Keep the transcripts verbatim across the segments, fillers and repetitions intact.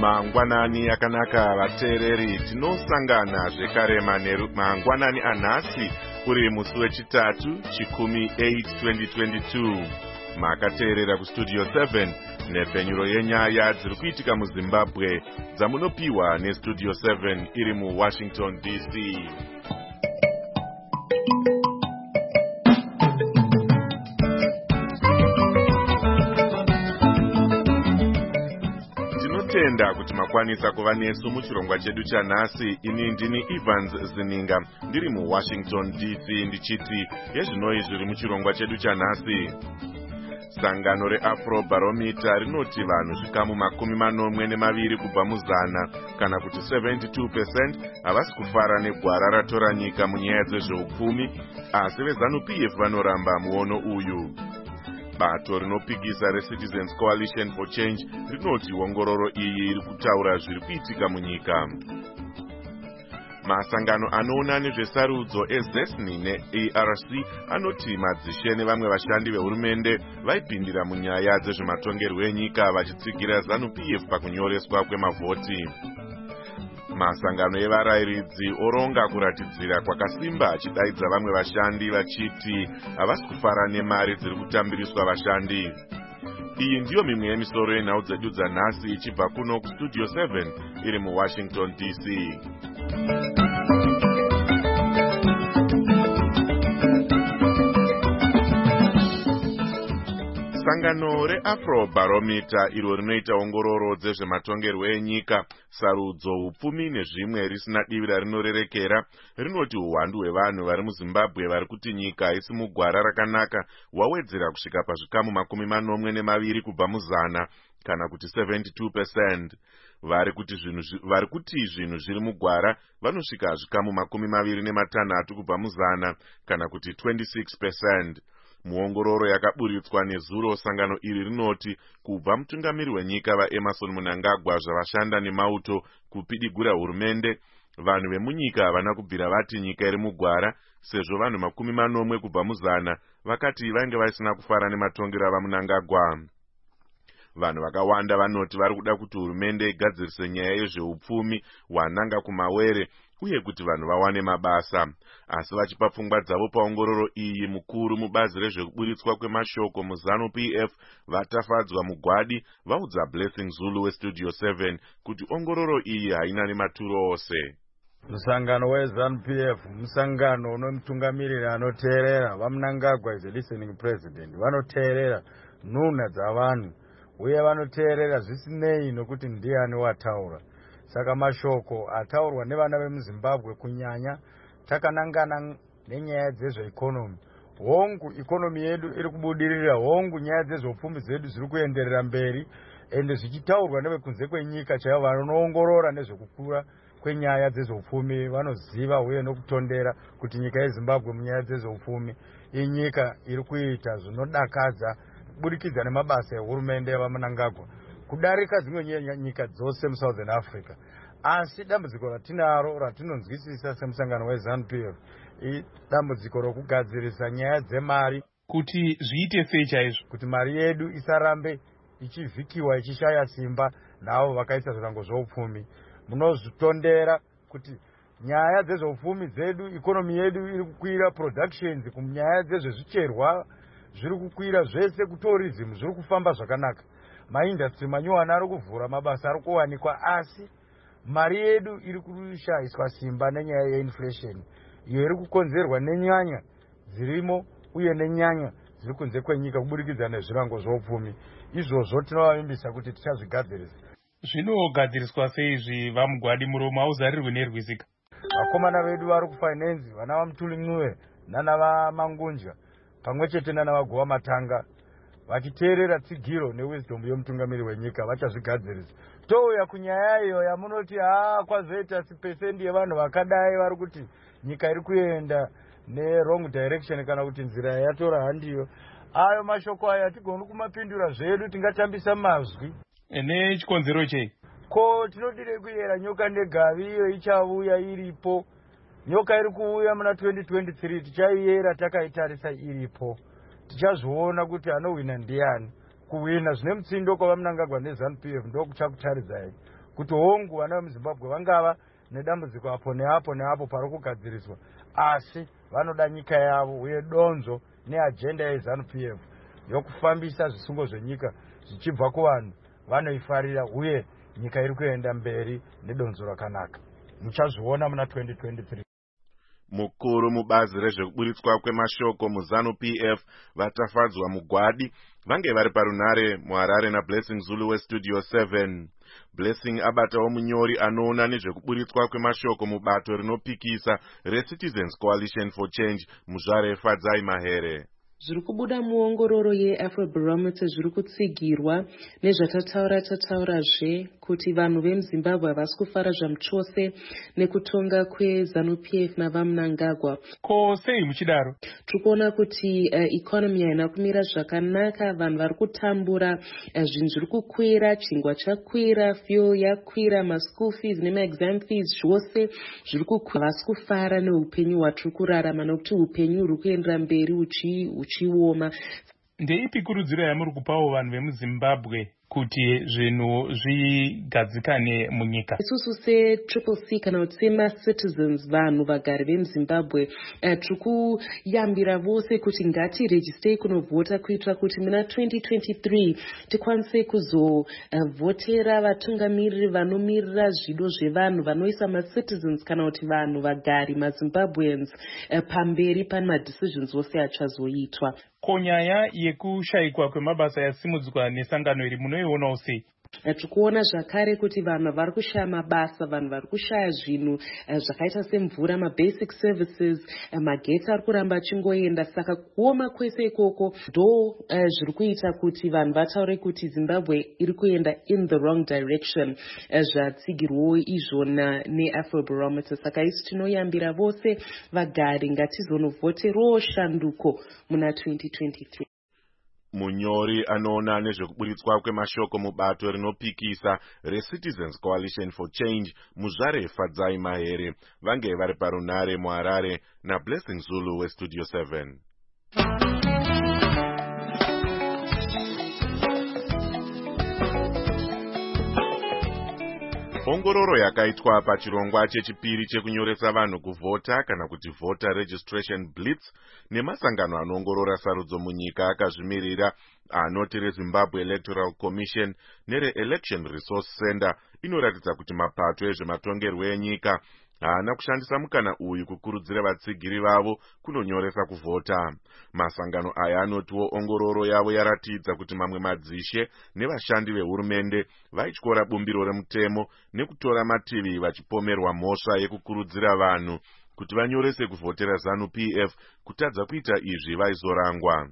Mangwanani yakanaka vateereri, tinosangana zvekare mangwanani anhasi uri musi wechitatu chikumi eight twenty twenty-two. Makateerera kustudio seven nepfenyuro yenyaya dziri kuitika muZimbabwe dzamunopiwa nestudio seven iri muWashington D C. Tinotenda kuti makwanisa kuva nesu muchirongwa chedu chanhasi. Ini ndini Evans Zininga ndiri muWashington D C ndichiti yezvinoi zviri muchirongwa chedu chanhasi. Sangano reAfro Barometer rinoti vanhu zvikamu makumi manomwe nemaviri kubva muzana kana kuti seventy-two percent havasi kufara negwara ratora nyika munyaya dzezveupfumi, asi veZANU P F vanoramba muono uyu. Bato rinopikisa reCitizens Coalition for Change rinoti ongororo iyi iri kutaura zviri kuitika munyika. Masangano anoona nezvesarudzo eZESNI neA R C anoti madzishe nevamwe vashandi vehurumende vaipindira munyaya dzezvematongerwo enyika vachitsigira ZANU P F pakunyoreswa kwemavhoti. Masangano evarayiridzi oronga kuratidzira kwakasimba achidaidza vamwe vashandi vachiti havasi kufara nemari dziri kutambiriswa vashandi. Iyi ndiyo mimwe yemisoro yenhau dzedu dzanhasi ichibva kuno kustudio seven iri muWashington D C. Sangano reAfro Barometer iro rinoita ongororo dzezvematongerwo enyika, sarudzo, upfumi nezvimwe risina divi rarinorerekera rinoti uwandu hwevanhu vari muZimbabwe vari kuti nyika haisi mugwara rakanaka hwawedzera kusvika pazvikamu makumi manomwe nemaviri kubva muzana kana kuti seventy-two percent. Vari kuti zvinhu vari kuti zvinhu zviri mugwara vanosvika zvikamu makumi maviri nematanhatu kubva muzana kana kuti twenty-six percent. Muongororo yakaburitswa nezuro, sangano iri rinoti kubva mutungamiri wenyika vaEmerson Mnangagwa zvavashanda nemauto kupidigura hurumende, vanhu vemunyika havana kubvira vati nyika iri mugwara, sezvo vanhu makumi manomwe kubva muzana vakati vange vasina kufara nematongero avaMnangagwa. Vanhu vakawanda vanoti vari kuda kuti hurumende igadzirise nyaya yezveupfumi hwananga kumawere uye kuti vanhu vawane mabasa. Asi vachipa pfungwa dzavo paongororo iyi, mukuru mubazi rezvekuburitswa kwemashoko muZANU P F vatafadzwa mugwadi vaudza Blessing Zulu westudio seven kuti ongororo iyi haina nematuro ose. Musangano weZANU P F musangano unomutungamiriri anoteerera vaMnangagwa is a listening president, vanoteerera nhunha dzavanhu uye vanoteerera zvisinei nokuti ndiani wataura. Saka mashoko ataurwa nevana vemuZimbabwe kunyanya takanangana nenyaya dzezveikonomi. Hongu ikonomi yedu iri kubudirira, hongu nyaya dzezveupfumi zedu zviri kuenderera mberi, ende zvichitaurwa nevekunze kwenyika chaivo vanoongorora nezvekukura kwenyaya dzezveupfumi vanoziva uye nokutondera kuti nyika yeZimbabwe munyaya dzezveupfumi inyika iri kuita zvinodakadza kubudikidza nemabasa ehurumende yavaMnangagwa kudarika dzimwe nyika dzose muSouthern Africa. Asi dambudziko ratinaro ratinonzwisisa semusangano weZANU P F idambudziko rokugadzirisa nyaya dzemari. Kuti zviite sei chaizvo? Kuti mari yedu isarambe ichivhikiwa ichishaya simba navo vakaisa zvirango zveupfumi. Munozvitondera kuti nyaya dzezveupfumi dzedu, ikonomi yedu iri kukwira, productions kunyaya dzezvezvicherwa zviri kukwira, zvese kutourism zviri kufamba zvakanaka. Maindustry manyuwana ari kuvhura, mabasa ari kuwanikwa, asi mari yedu iri kushayiswa simba nenyaya yeinflation iyo iri kukonzerwa nenyanya dzirimo uye nenyanya dziri kunze kwenyika kubudikidza nezvirango zveupfumi. Izvozvo tinovavimbisa kuti tichazvigadzirisa. Zvinogadziriswa seizvi vamugwadi muromo auzarirwe nerwisika? Vakomana vedu vari kufinance, vana vaMutuli Ncube nana vaMangunja pamwe chete nana vaGowa Matanga vachiteerera tsigiro newisdom yomutungamiri wenyika vachazvigadzirisa. Touya kunyaya iyo yamunoti haa kwazoita sipesendi yevanhu vakadai vari kuti nyika iri kuenda nerong direction kana kuti nzira yatora handiyo. Ayo mashoko aya hatigoni kumapindura zvedu, tingatambisa mazwi. Ene chikonzero chei? Ko tinodire kuyera nyoka negavi iyo ichauya iripo. Nyoka iri kuuya muna twenty twenty-three tichaiyera takaitarisa iripo. Tichazviona kuti anowina ndiani. Kuwina zvine mutsindo kwavaMnangagwa neZANU P F ndo kuchakutaridzai kuti hongu vana vemuzimbabwe vangava nedambudziko apo neapo neapo pari kugadziriswa, asi vanoda nyika yavo uye donzo neajenda yeZANU P F yokufambisa zvisungo zvenyika zvichibva kuvanhu vanoifarira, uye nyika iri kuenda mberi nedonzo rakanaka. Muchazviona muna twenty twenty-three. Mukuru mubazi rezvekuburitswa kwemashoko muZANU P F vatafadzwa mugwadi vange vari parunare muHarare naBlessing Zulu weStudio seven. Blessing abatawo munyori anoona nezvekuburitswa kwemashoko mubato rinopikisa reCitizens Coalition for Change muzvare Fadzai Mahere. Zviri kubuda muongororo yeAfrobarometer zviri kutsigirwa nezvatataura tataurazve kuti vanhu vemuZimbabwe havasi kufara zvamuchose nekutonga kweZANU P F navaMnangagwa. Ko sei muchidaro? Tiri kuona kuti uh, economy haina kumira zvakanaka, vanhu vari kutambura, uh, zvinhu zviri kukwira, chingwa chakwira, fuel yakwira, maschool fees nemaexam fees zvose zviri kukwira. Havasi kufara neupenyu hwatiri kurarama nokuti upenyu huri kuendera mberi uchi uchioma. Ndeipi kurudziro yamuri kupawo vanhu vemuZimbabwe kuti zvinhu zvigadzikane munyika? Isusu setriple C kana kuti sema-citizens, vanhu vagari vemuZimbabwe, uh, tiri kuyambira vose kuti ngatirejistei kunovhota kuitira kuti muna twenty twenty-three tikwanise kuzovhotera uh, vatungamiriri vanomirira zvido zvevanhu, vanoisa ma-citizens kana kuti vanhu vagari maZimbabweans uh, pamberi pane madecisions ose achazoitwa. Ko nyaya yekushayikwa kwemabasa yasimudzwa nesangano iri munoionawo sei? Tiri kuona zvakare kuti vanhu vari kushaya mabasa, vanhu vari kushaya zvinhu uh, zvakaita semvura, mabasic services, uh, magetsi ari kuramba achingoenda. Saka kuoma kwese ikoko ndo uh, zviri kuita kuti vanhu vataure kuti Zimbabwe iri kuenda in the wrong direction, uh, zvatsigirwo izvona neAfrobarometer. Saka isu tinoyambira vose vagari ngatizonovhoterawo shanduko muna twenty twenty-three. Munyori anoona nezvekuburitswa kwemashoko mubato rinopikisa reCitizens Coalition for Change muzvare Fadzai Mahere vange vari parunare muHarare naBlessing Zulu weStudio seven. Ongororo yakaitwa pachirongwa chechipiri chekunyoresa vanhu kuvhota kana kuti voter registration blitz nemasangano anoongorora sarudzo munyika akazvimirira anoti reZimbabwe Electoral Commission nereElection Resource Center inoratidza kuti mapato ezvematongerwo enyika haana kushandisa mukana uyu kukurudzira vatsigiri vavo kunonyoresa kuvhota. Masangano aya anotiwo ongororo yavo yaratidza kuti mamwe madzishe nevashandi vehurumende vaityora bumbiro remutemo nekutora mativi vachipomerwa mhosva yekukurudzira vanhu kuti vanyorese kuvhotera ZANU P F kutadza kuita izvi vaizorangwa.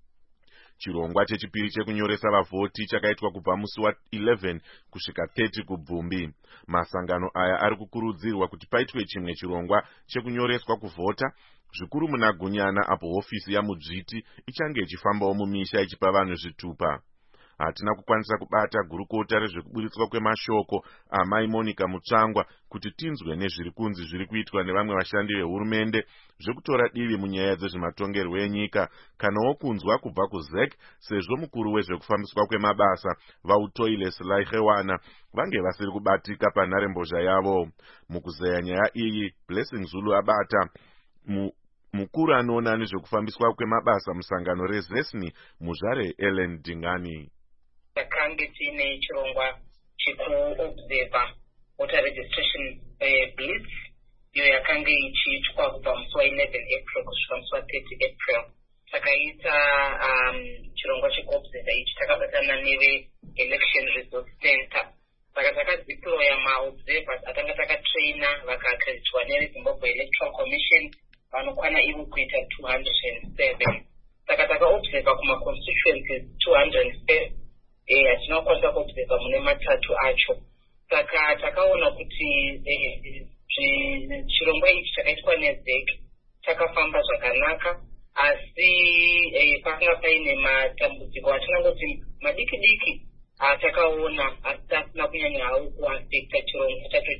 Chirongwa chechipiri chekunyoresa vavhoti chakaitwa kubva musi wa11 kusvika thirty kubvumbi. Masangano aya ari kukurudzirwa kuti paitwe chimwe chirongwa chekunyoreswa kuvhota zvikuru muna Gunyana apo hofisi yamudzviti ichange ichifambawo mumisha ichipa vanhu zvitupa. Hatina kukwanisa kubata gurukota rezvekuburitswa kwemashoko amai Monica Mutsvangwa kuti tinzwe nezviri kunzi zviri kuitwa nevamwe vashandi vehurumende zvekutora divi munyaya dzezvematongerwo enyika kanawo kunzwa kubva kuZ E C sezvo mukuru wezvekufambiswa kwemabasa Vautoile Silaihewana vange vasiri kubatika panharembozha yavo. Mukuzeya nyaya iyi Blessing Zulu abata mu mukuru anoona nezvekufambiswa kwemabasa musangano reZESNI muzvare Ellen Dingani. Takange tine chirongwa chekuobserva voter registration uh, blitz iyo yakange ichiitwa kubva musi wa11 April kusvika musi wa30 April. Takaita um, chirongwa chekuobserva ichi takabatana neveElection Resource Center. Saka takadeploya maobservers atanga takatraina vakaakreditwa nereZimbabwe Electoral Commission vanokwana ivo kuita two hundred seven. Saka takaobserva kuma-constituencies two hundred seven. Eh, hatinokwanisa kuobserva mune matatu acho. Saka takaona kuti eh, chirongwa ichi chakaitwa neZ E C chakafamba zvakanaka, asi eh, pakanga paine matambudziko atinangoti madiki diki atakaona asi tasina kunyanya hawo kuafekta chirongwa chacho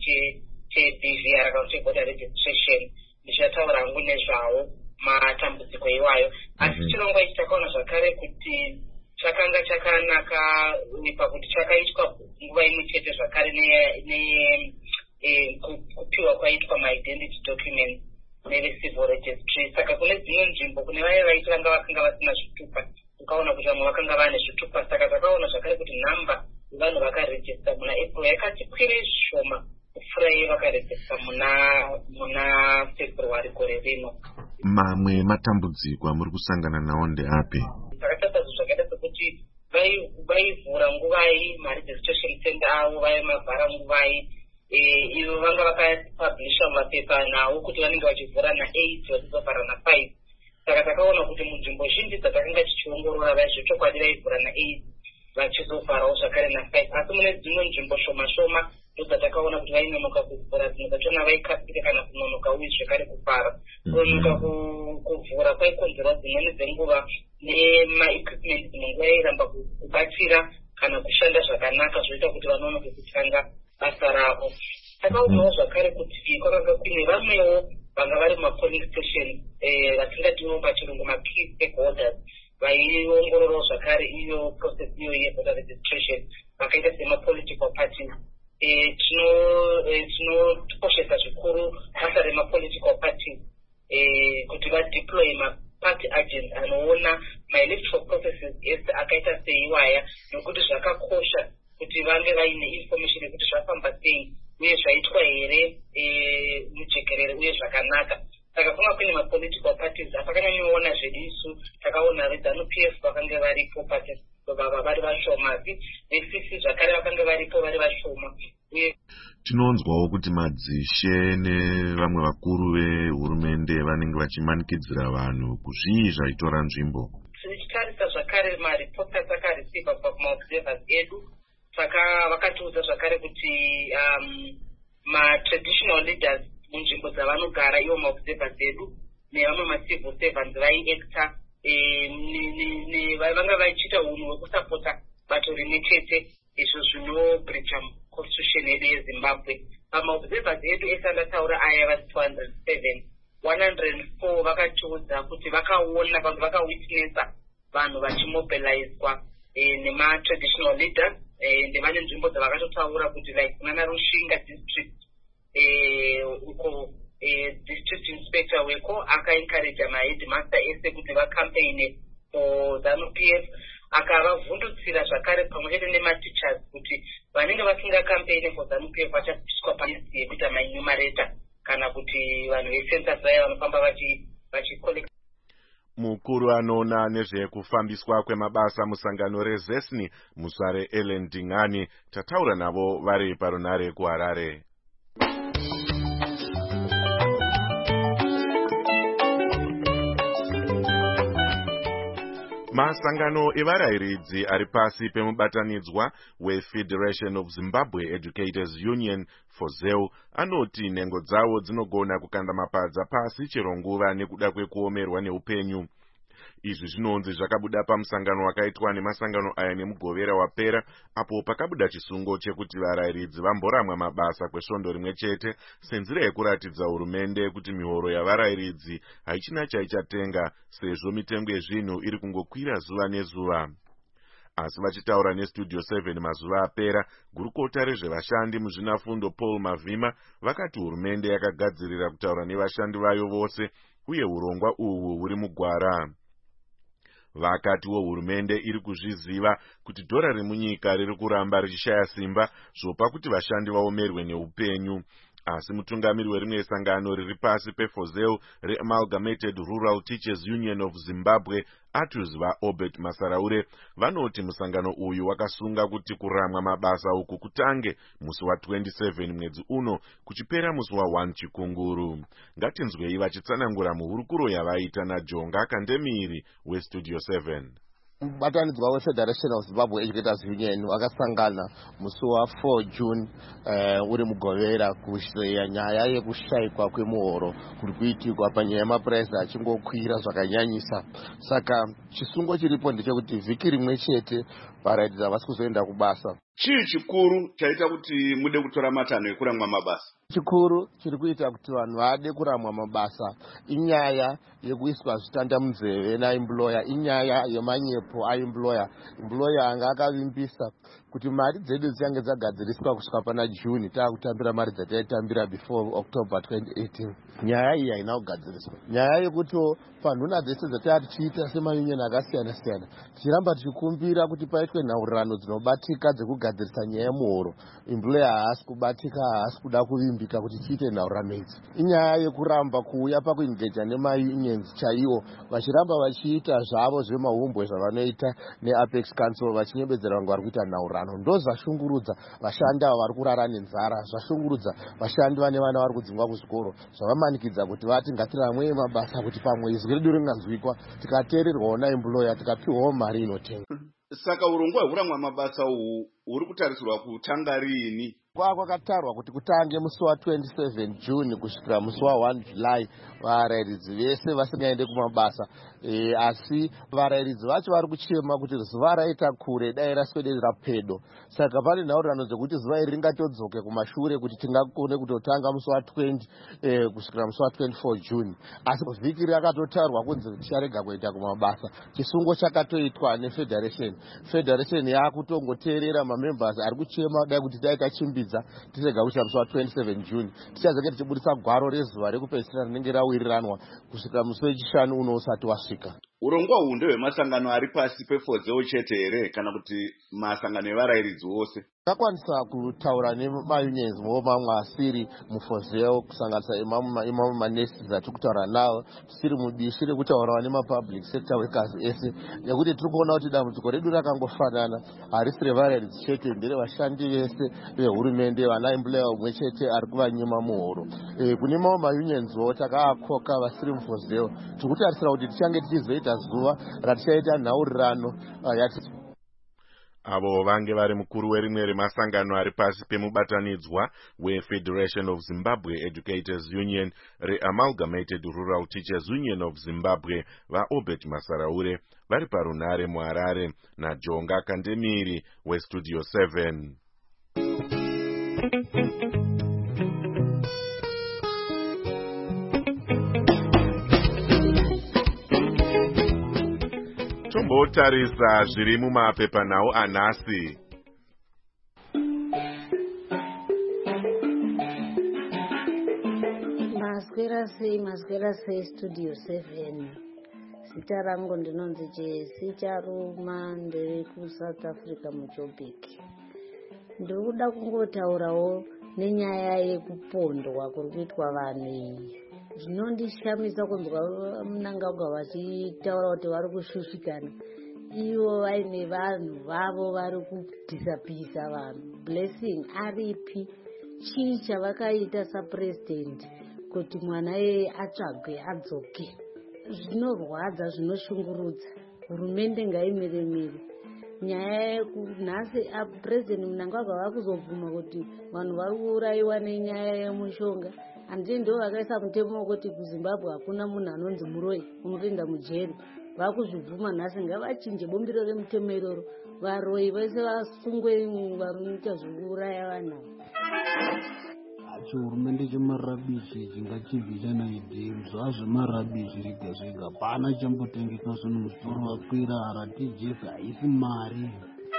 cheB V R kana kuti voter registration. Ndichataura hangu nezvawo matambudziko iwayo, asi chirongwa ichi takaona zvakare kuti chakanga chakanaka pakuti chakaitwa nguva imwe chete zvakare kupiwa kwaitwa maidentity documents nevecivil registry. Saka kune dzimwe nzvimbo kune vaya vaiti vanga vakanga vasina zvitupa, ukaona kuti vamwe vakanga vane zvitupa. Saka takaona zvakare kuti nhamba yevanhu vakarejista muna April yakati kwire zvishoma kupfuura iye vakarejista muna muna February gore rino. Mamwe matambudziko amuri kusangana nawo ndeapi? Takatata zvakaita sekuti vaivhura nguvai maregistration center avo vaimavhara nguvai. Ivo vanga vakapublisha mapepa nawo kuti vanenge vachivhura na8 vachizovhara na5. Saka takaona kuti munzvimbo zhinji dzatakanga tichiongorora vaizvochokwadi vaivhura na8 vachizovharawo zvakare na5. Asi mune dzimwe nzvimbo shoma shoma ndodzatakaona kuti vainonoka kuvhura, dzimwe dzachona vaikasira kana kunonoka uye zvakare kuvhara. Kunonoka kuvhura kwaikonzerwa dzimweni dzenguva nemaequipment dzimwe nguva yairamba kubatsira kana kushanda zvakanaka zvoita kuti vanonoke kutanga basa ravo. Takaonawo zvakare kuti kwakanga kuine vamwewo vanga vari mumapolice station vatingatiwo pachirungu ma-key stakeholders vaiongororawo zvakare iyo process iyo yevoter registration vakaita sema-political parties. Tinokoshesa zvikuru basa rema-political parties kuti vadeploy ma-party agents anoona ma-electoral processes ese akaita seiwaya, nokuti zvakakosha kuti vange vaine information yekuti zvafamba sei uye zvaitwa here mujekerere uye zvakanaka. Saka kunga kune ma-political parties apakanyanyowona zvedu isu takaona veZANU-P F vakanga varipo parties baba vari vashoma, asi ve-C C zvakare vakanga varipo vari vashoma. Tinonzwawo kuti madzishe nevamwe vakuru vehurumende vanenge vachimanikidzira vanhu kuzvii zvaitora nzvimbo. Tichitarisa zvakare maripoti atakareceiva pamaobservers edu, saka vakatiudza zvakare kuti ma-traditional leaders munzvimbo dzavanogara ivo maobservers edu nevamwe ma-civil servants vaiacta vanga vachiita unhu hwekusapota bato rimwe chete, izvo zvinobreacha constitution yedu yeZimbabwe. Pamaobservers edu ese andataura aya vari two hundred seven, one hundred four vakatiudza kuti vakaona vanhu vakawitnessa vanhu vachimobilizwa nema-traditional leaders. Ndevane nzvimbo dzavakatotaura kuti like kunana Rushinga district uko district inspector weko akaencourage ma-headmaster ese kuti vacampaign for ZANU-P F, akavavhundutsira zvakare pamwe chete nema-teachers kuti vanenge vasinga campaign for ZANU-P F vachapiswa panisi yekuita ma-enumerator kana kuti vanhu vecensus vaya vanofamba vachicollect. Mukuru anoona nezvekufambiswa kwemabasa musangano rezesni Musare Ellen Dingani tataura navo vari parunare kuHarare. Masangano evarayiridzi ari pasi pemubatanidzwa weFederation of Zimbabwe Educators Union FOZEU anoti nhengo dzavo dzinogona kukanda mapadza pasi chero nguva nekuda kwekuomerwa neupenyu. Izvi zvinonzi zvakabuda pamusangano wakaitwa nemasangano aya nemugovera wapera, apo pakabuda chisungo chekuti varayiridzi vamboramwa mabasa kwesvondo rimwe chete senzira yekuratidza hurumende kuti mihoro yavarayiridzi haichina chaichatenga sezvo mitengo yezvinhu iri kungokwira zuva nezuva. Asi vachitaura neStudio seven mazuva apera, gurukota rezvevashandi muzvinafundo Paul Mavhima vakati hurumende yakagadzirira kutaura nevashandi vayo vose uye urongwa uhwu huri mugwara. Vakatiwo hurumende iri kuzviziva kuti dhora remunyika riri kuramba richishaya simba zvopa kuti vashandi vaomerwe neupenyu. Asi mutungamiri werimwe sangano riri pasi peFOZEU reAmalgamated Rural Teachers Union of Zimbabwe Atus vaObert Masaraure vanoti musangano uyu wakasunga kuti kuramwa mabasa uku kutange musi wa twenty-seven mwedzi uno kuchipera musi wa one chikunguru. Ngatinzwei vachitsanangura muhurukuro yavaita naJonga Kandemiri weStudio seven. Mubatanidzwa weFederation of Zimbabwe Educators Union wakasangana musi wa four June uh, uri mugovera kusheya nyaya yekushayikwa kwemuhoro kuri kuitirwa panyaya yemapuraizi achingokwira zvakanyanyisa. Saka chisungo chiripo ndechekuti vhiki rimwe chete varairidzi havasi kuzoenda kubasa. Chii chikuru chaita kuti mude kutora matanho ekuramwa mabasa? Chikuru chiri kuita kuti vanhu vade kuramwa mabasa inyaya yekuiswa zvitanda munzeve naemployer, inyaya yemanyepo aemployer. Employer anga akavimbisa kuti mari dzedu dzichange dzagadziriswa kusvika pana June, taakutambira mari dzataitambira before October twenty eighteen. Nyaya iyi haina kugadziriswa. Nyaya yekuti panhuna dzese dzatava tichiita semayunioni akasiyana siyana tichiramba tichikumbira kuti paitwe nhaurirano dzinobatika dzekugadzirisa nyaya yemuhoro. Employer haasi kubatika, haasi kuda kuvimbika kuti tiite nhaurirano idzi. Inyaya yekuramba kuuya pakuengeja nemayunions chaiwo, vachiramba vachiita zvavo zvemahumbwe zvavanoita neApex Council vachinyebedzera vanga vari kuita nhaurirano. Ndo zvashungurudza vashandi ava vari kurara nenzara, zvashungurudza vashandi vane vana vari kudzingwa kuzvikoro, zvavamanikidza kuti vati ngatiramwei mabasa kuti pamwe izwi redu ringanzwikwa, tikateererwawo naemployer tikapiwawo mari inotenga. Saka urongwa hwekuramwa mabasa uhu huri kutarisirwa kutanga riini? Kwakatarwa kuti kutange musi wa twenty-seven June kusvikira musi wa one July varairidzi vese vasingaende kumabasa. E, asi varairidzi vacho vari kuchema kuti zuva raita kure dai raswedera pedo. Saka pane nhaurirano dzekuti zuva iri ringatodzoke kumashure kuti tingakone kutotanga musi wa twenty e, kusvikira musi wa twenty-four June. Asi vhiki rakatotarwa kunzi ticharega kuenda kumabasa. Chisungo chakatoitwa nefederation. Federation yakutongoteerera mamembers ari kuchema dai kuti dai tachimbidza tisega kuita musi wa twenty-seven June. Tichazenge tichibudisa gwaro rezuva rekupedzisira rinenge rawiriranwa kusvika musi wechishanu uno usati wasvika. Urongwa huu ndewemasangano ari pasi pefodzewo chete here kana kuti masangano evarairidzi vose? Takwanisa kutaura nemayunions vo mamwe asiri mufozeo kusanganisa imamwe manesi dzatiri kutaura nawo, tisiri mudishi rekutaurawo nemapublic sector workers ese, nekuti tiri kuona kuti dambudziko redu rakangofanana, harisi revarairidzi chete, nderevashandi vese vehurumende, vana employer umwe chete ari kuvanyima muhoro. E, kune mamwe maunionswo takaakoka vasiri mufozeo, tiri kutarisira kuti tichange tichizoita zuva ratichaita nhaurirano yati avo vange vari mukuru werimwe remasangano ari pasi pemubatanidzwa weFederation of Zimbabwe Educators Union, reAmalgamated Rural Teachers Union of Zimbabwe, vaObert Masaraure, vari parunhare muHarare, naJonga Kandemiri weStudio seven. Tombotarisa zviri mumapepanhau anhasi. Maswera sei, maswera sei Studio seven. Zita rangu ndinonzi Jesi Charuma, ndiri kuSouth Africa muJoburg. Ndiri kuda kungotaurawo nenyaya yekupondwa kuri kuitwa vanhu iyi. Zvinondishamisa kunzwa Mnangagwa vachitaura kuti vari kushushikana. Ivo vaine vanhu vavo vari kudhisapisa vanhu. Blessing aripi? Chii chavakaita sapresident kuti mwana iyeye atsvagwe adzoke? Zvinorwadza, zvinoshungurudza. Hurumende ngaimiremire. Nyaya yekunhasi president Mnangagwa vakuzobvuma kuti vanhu vari kuurayiwa nenyaya yemushonga. Andii ndo vakaisa mutemo wekuti kuZimbabwe hakuna munhu anonzi muroi unopinda mujeri. Vakuzvibvuma nhasi, ngavachinje bombiro remutemo iroro. Varoi vese vasungwe vanoita zvekuuraya vanhu. Chihurumende chemarabishi chingachibvisa naidhi zvava zvemarabishi zvega zvega, hapana chambotengeka zvinhu muzvitoro vakwira haratijesi haisi mari.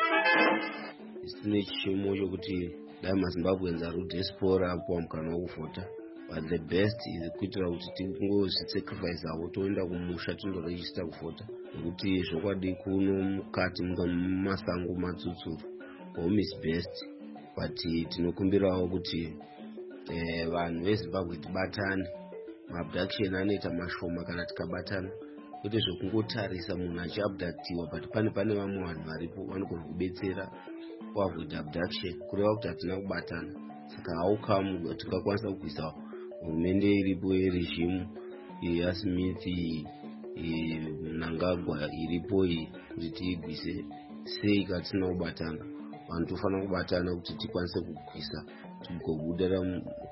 Isine chishimo chokuti dai maZimbabweans ari kudespora apuwa mukana wokuvhota, but the best is kuitira kuti tingozvisacrifice avo toenda kumusha tindorejista kuvhota, nekuti zvokwadi kuno mukati mumasango matsutsuru home is best. But tinokumbirawo kuti Eh, vanhu veZimbabwe tibatane, maabduction anoita mashoma kana tikabatana, kuti zvokungotarisa munhu achiabductiwa but pane pane vamwe vanhu varipo vanogona kubetsera kuavoid abduction, kureva kuti hatina kubatana. Saka how come tikakwanisa kuisa hurumende iripo yeregimu yaSmith, Mnangagwa iripo iyi kuti tiigwise, sei katisina kubatana? Vanhu tofanira kubatana kuti tikwanise kugwisa tigobudirira.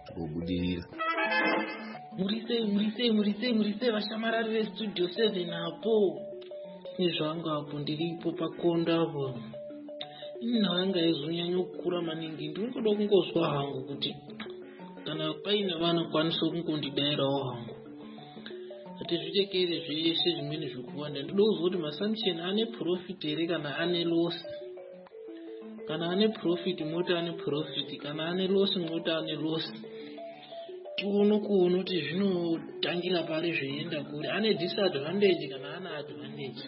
Murise murise murise murise vashamarari ve Studio seven apo nezvangu apo ndiripo pakondo apo. ini nhau yanga izonyanya kukura maningi ndingoda kungozwa hangu kuti kana paine vanokwanisa kungondidayirawo hangu hatizvitekere zveshe zvimweni zvikuwanda. Ndoda kuzwa kuti masanction ane profit here kana ane loss. Kana ane profit moti ane profit, kana ane loss moti ane loss. Tione kuona kuti zvinotangira pari zveienda kuri, ane disadvantage kana ane advantage.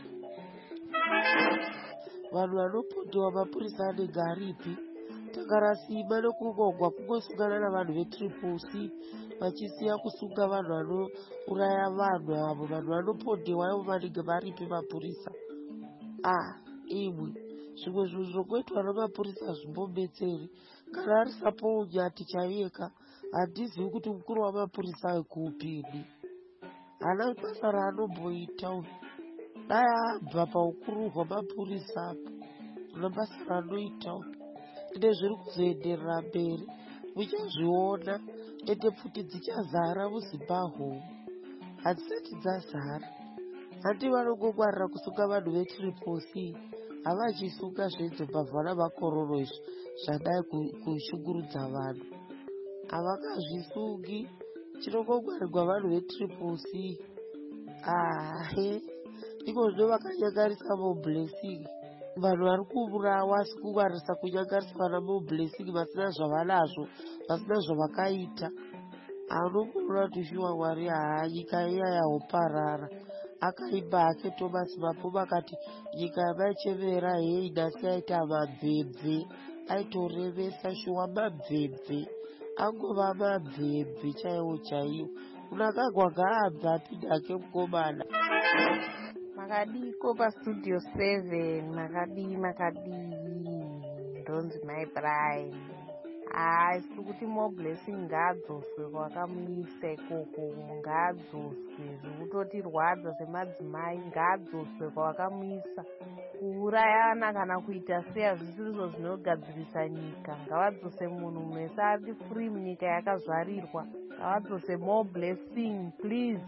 Vanhu vanopotewa mapurisa anenge aripi takarasima nokungogwa kungosungana navanhu vetriple C vachisiya kusunga vanhu vanouraya vanhu avo. Vanhu vanopotewa ivo vanenge varipi mapurisa. Ah, imwe zvimwe zvinhu zvokuitwa namapurisa hazvimbobetseri. Kana ari sapo unyati chaiyeka handizivi kuti mukuru wamapurisa wekupini hana basa raanomboita uyu. Dai abva paukuru hwamapurisa apo hana basa raanoita uyu. Ende zviri kuzoenderera mberi muchazviona, ende pfuti dzichazara muZimbabwe hadzisati dzazara. Handi vanongongwarira kusunga vanhu vetriple C havachisunga zvenzimbabwe namakororo izvi zvadai kushungurudza vanhu. Havakazvisungi, chinongongwarirwa vanhu vetriple C. Ahe iko zvino vakanyangarisa moblessing. Vanhu vari kuurawa asi kungwarisa kunyangarisa vana moblessing vasina zvavanazvo, vasina zvavakaita. Anongoona kuti shuwa Mwari haa nyika iya yahoparara. Akaimba hake Thomas Mapoma akati nyika yamaichemera hei nhasi aita mabvebve, aitorevesa shuwa mabvebve, angova mabvebve chaiwo chaiwo. Unakagwaga abva apinda hake mukomana. Makadiko pastudio seven, makadi makadi ndonzi my bride. Ah, sikuti more blessing ngadzoswe kwakamuisa ikoko, ngadzoswe zvekutoti rwadza semadzimai ngadzoswe kwakamuisa. Kuurayana kana kuita sei hazvisizvo zvinogadzirisa nyika. Ngavadzose munhu mese ari free munyika yakazvarirwa. Ngavadzose more blessing please.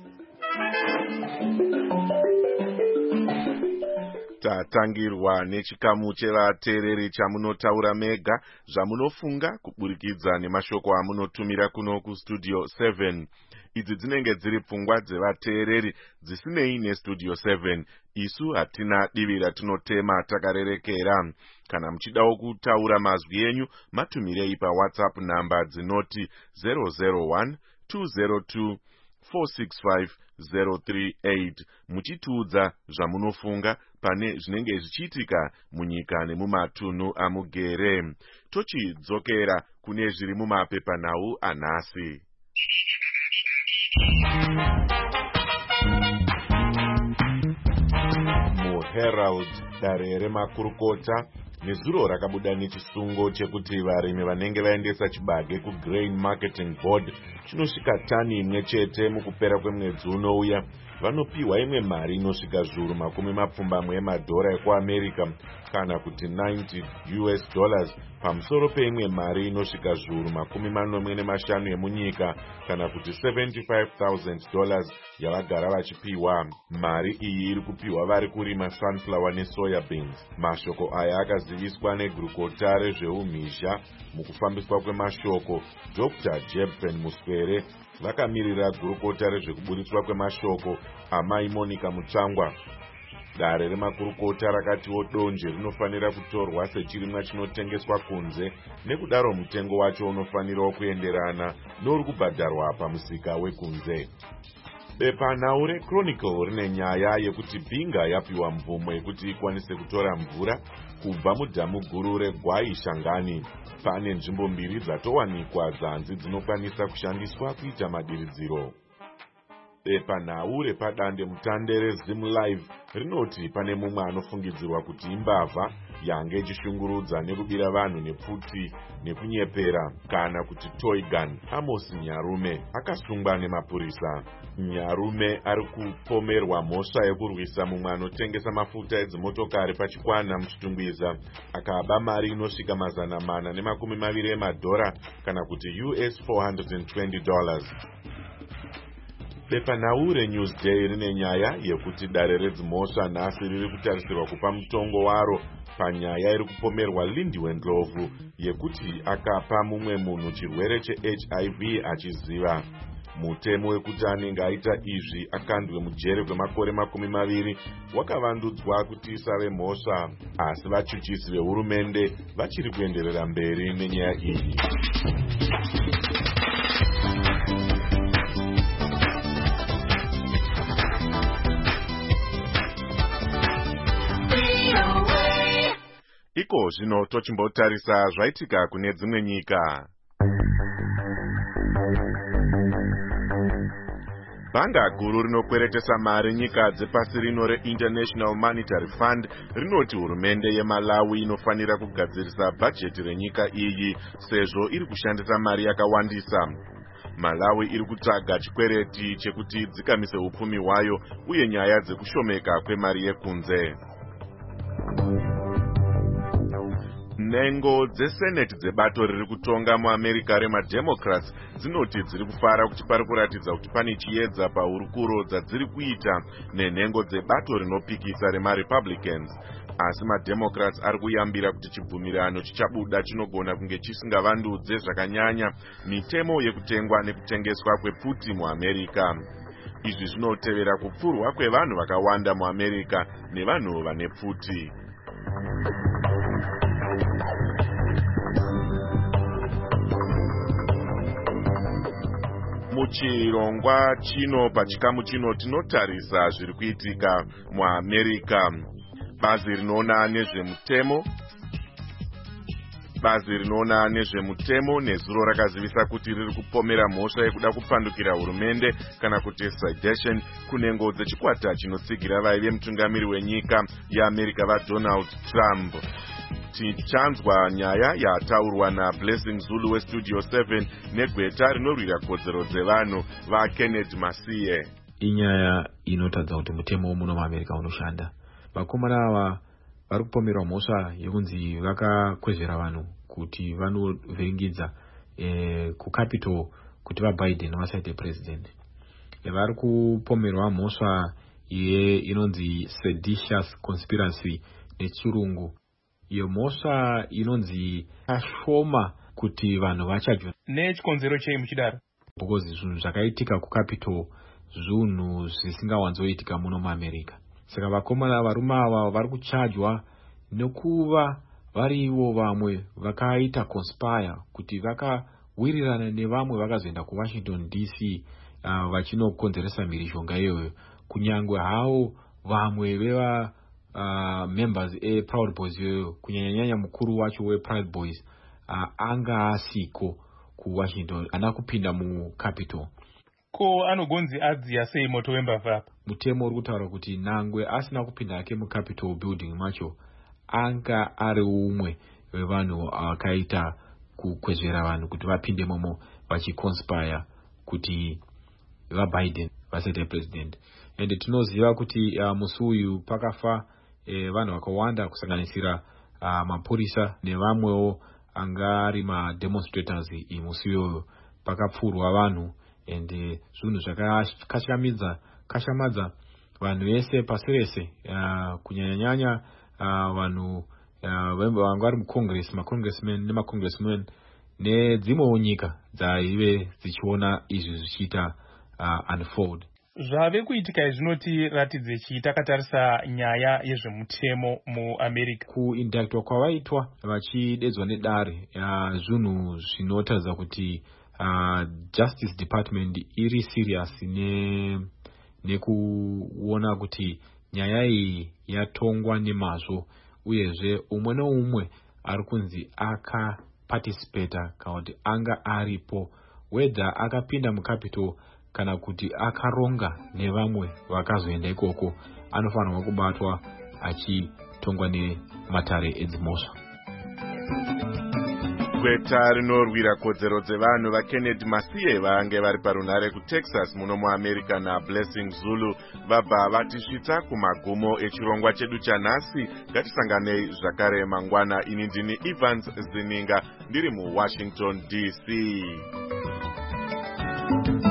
Tatangirwa nechikamu chevateereri chamunotaura mega zvamunofunga kuburikidza nemashoko amunotumira kuno kustudio seven. Idzi dzinenge dziri pfungwa dzevateereri dzisinei nestudio seven. Isu hatina divi ratinotema takarerekera. Kana muchidawo kutaura mazwi enyu matumirei paWhatsApp namba dzinoti zero zero one two zero two four six five zero three eight muchitiudza zvamunofunga pane zvinenge zvichiitika munyika nemumatunhu amugere. Tochidzokera kune zviri mumapepanhau anhasi. MuHerald dare remakurukota nezuro rakabuda nechisungo chekuti varimi vanenge vaendesa chibage kuGrain Marketing Board chinosvika tani imwe chete mukupera kwemwedzi unouya vanopiwa imwe mari inosvika zviuru makumi mapfumbamwe emadhora ekuAmerica kana kuti ninety US dollars pamusoro peimwe mari inosvika zviuru makumi manomwe nemashanu emunyika kana kuti seventy-five thousand dollars yavagara vachipiwa. Mari iyi iri kupiwa vari kurima sunflower nesoya beans. Mashoko aya akaziviswa negurukota rezveumhizha mukufambiswa kwemashoko Doctor Jebben Muswere vakamirira gurukota rezvekuburitswa kwemashoko amai Monica Mutsvangwa. Dare remakurukota rakatiwo donje rinofanira kutorwa sechirimwa chinotengeswa kunze, nekudaro mutengo wacho unofanirawo kuenderana nouri kubhadharwa pamusika wekunze. Bepanhau reChronicle rine nyaya yekuti Bhinga yapiwa mvumo yekuti ikwanise kutora mvura kubva mudhamu guru reGwai Shangani. Pane nzvimbo mbiri dzatowanikwa dzanzi dzinokwanisa kushandiswa kuita madiridziro. Bepanhau repadande mutande reZim Live rinoti pane mumwe anofungidzirwa kuti imbavha yange ichishungurudza nekubira vanhu nepfuti nekunyepera kana kuti toy gun. Amos Nyarume akasungwa nemapurisa. Nyarume ari kupomerwa mhosva yekurwisa mumwe anotengesa mafuta edzimotokari pachikwana muchitungwiza akaba mari inosvika mazana mana nemakumi maviri emadhora kana kuti U S four hundred twenty dollars. Bepanhau reNewsday rine nyaya yekuti dare redzimhosva nhasi riri kutarisirwa kupa mutongo waro panyaya iri kupomerwa Lindiwe Ndlovu yekuti akapa mumwe munhu chirwere che-H I V achiziva. Mutemo wekuti anenge aita izvi akandwe mujere kwemakore makumi maviri wakavandudzwa kuti isave mhosva, asi vachuchisi vehurumende vachiri kuenderera mberi nenyaya iyi. Iko zvino tochimbotarisa zvaitika kune dzimwe nyika. Banga guru rinokweretesa mari nyika dzepasi rino reInternational Monetary Fund rinoti hurumende yeMalawi inofanira kugadzirisa bhajeti renyika iyi sezvo iri kushandisa mari yakawandisa. Malawi iri kutsvaga chikwereti chekuti dzikamise upfumi hwayo uye nyaya dzekushomeka kwemari yekunze. Nhengo dzeseneti dzebato riri kutonga muAmerica remademocrats dzinoti dziri kufara kuti pari kuratidza kuti pane chiedza pahurukuro dzadziri kuita nenhengo dzebato rinopikisa remarepublicans. Asi mademocrats ari kuyambira kuti chibvumirano chichabuda chinogona kunge chisingavandudze zvakanyanya mitemo yekutengwa nekutengeswa kwepfuti muAmerica. Izvi zvinotevera kupfurwa kwevanhu vakawanda muAmerica nevanhu vane pfuti. Muchirongwa chino pachikamu chino tinotarisa zviri kuitika muAmerica. Bazi rinoona nezvemutemo Bazi rinoona nezvemutemo nezuro rakazivisa kuti riri kupomera mhosva yekuda kupandukira hurumende kana kuti sedition kunhengo dzechikwata chinotsigira vaive mutungamiri wenyika yeAmerica vaDonald Trump. Tichanzwa nyaya yataurwa naBlessing Zulu weStudio seven negweta rinorwira kodzero dzevanhu vaKenneth Masiye. Inyaya inotadza kuti mutemo womuno muAmerica unoshanda. Vakomana ava vari kupomerwa mhosva yekunzi vakakwezvera vanhu kuti vanovhiringidza e, kuCapitol kuti vaBiden vasaite president. Vari kupomerwa mhosva ye inonzi seditious conspiracy nechirungu. Iyo mhosva inonzi ashoma kuti vanhu vachajwa. Nechikonzero chei muchidaro? Because zvinhu zvakaitika kuCapitol zvinhu zvisingawanzoitika muno muAmerica. Saka vakomana varume ava vari kuchajwa nekuva varivo vamwe vakaita conspire kuti vakawirirana nevamwe vakazoenda kuWashington D C uh, vachinokonzeresa mhirizhonga iyoyo, kunyangwe havo vamwe veva uh, members eProud Boys iyoyo, kunyanyanya mukuru wacho weProud Boys uh, anga asiko kuWashington, ana kupinda muCapitol. Ko anogonzi adziya sei moto wembavha? Mutemo uri kutaura kuti nangwe asina kupinda ake muCapitol building macho anga ari umwe wevanhu akaita kukwezvera vanhu kuti vapinde momo vachiconspire kuti vaBiden vasaite president. Ende tinoziva kuti uh, musi uyu pakafa eh, vanhu vakawanda kusanganisira uh, mapurisa nevamwewo anga ari mademonstrators imusi iyoyo. Pakapfurwa vanhu ende zvinhu zvakashamidza kashamadza vanhu vese pasi rese, uh, kunyanyanya uh, vanhu uh, vanga vari muCongress, maCongressmen nemaCongressmen nedzimwewo nyika dzaive dzichiona izvi zvichiita uh, unfold. Zvave kuitika izvinoti ratidze chii takatarisa nyaya yezvemutemo muAmerica. Kuindictwa kwavaitwa vachidedzwa nedare uh, zvinhu zvinotaridza kuti uh, Justice Department iri serious ne nekuona kuti nyaya iyi yatongwa nemazvo, uyezve umwe neumwe ari kunzi akaparticipata kana kuti anga aripo, whether akapinda muCapitol kana kuti akaronga nevamwe vakazoenda ikoko, anofanirwa kubatwa achitongwa nematare edzimhosva. Gweta rinorwira kodzero dzevanhu vaKenneth Masiye vange vari parunhare kuTexas muno muAmerica naBlessing Zulu vabva vatisvitsa kumagumo echirongwa chedu chanhasi. Ngatisanganei zvakare mangwana. Ini ndini Evans Zininga ndiri muWashington D C.